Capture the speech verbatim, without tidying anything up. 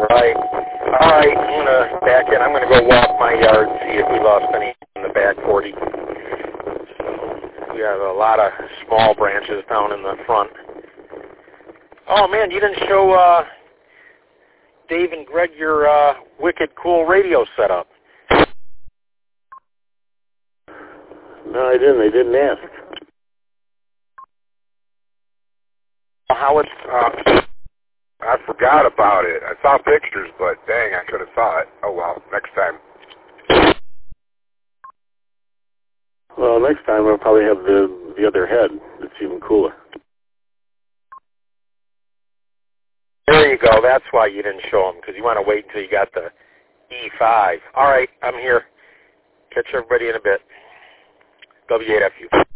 Right. All right, I'm going to back in. I'm going to go walk my yard, see if we lost any in the back forty. So we have a lot of small branches down in the front. Oh, man, you didn't show uh, Dave and Greg your uh, wicked cool radio setup. No, I didn't. They didn't ask. How it's... Uh, I forgot about it. I saw pictures, but dang, I could have saw it. Oh, well, next time. Well, next time I'll probably have the the other head. It's even cooler. There you go. That's why you didn't show them, because you want to wait until you got the E five. All right, I'm here. Catch everybody in a bit. W eight F U.